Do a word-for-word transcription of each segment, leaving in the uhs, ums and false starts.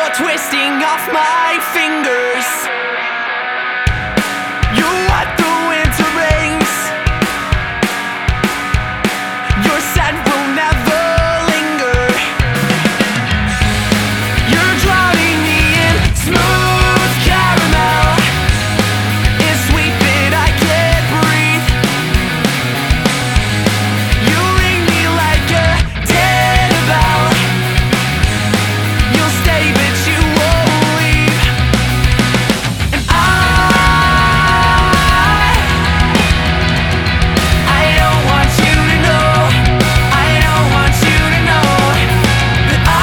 all twisting off my fingers. You want the winter rains. Your scent will never linger. You're drowning me in smooth caramel. It's sweet that I can't breathe. You ring me like a dead bell. You'll stay but you won't leave. And I I don't want you to know. I don't want you to know that I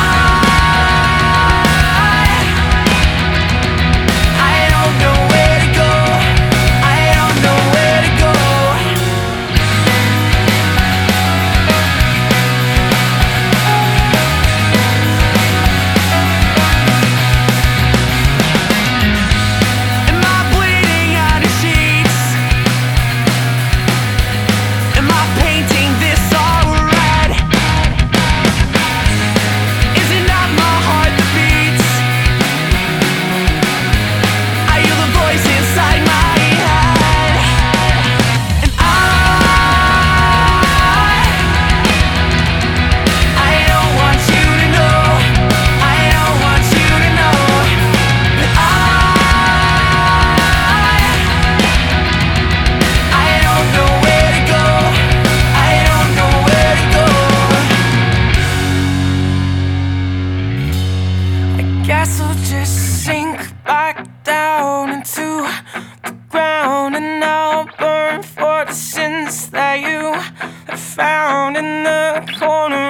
I don't know where to go. I don't know where to go. Am I bleeding out of sheets? Am I painting this all red? Is it not my heart that beats? I hear the voice inside my head. And I I don't want you to know. I don't want you to know that I I don't know where to go. I don't know where to go. I guess I'll just sink back down into the ground, and I'll burn for the sins that you have found in the corner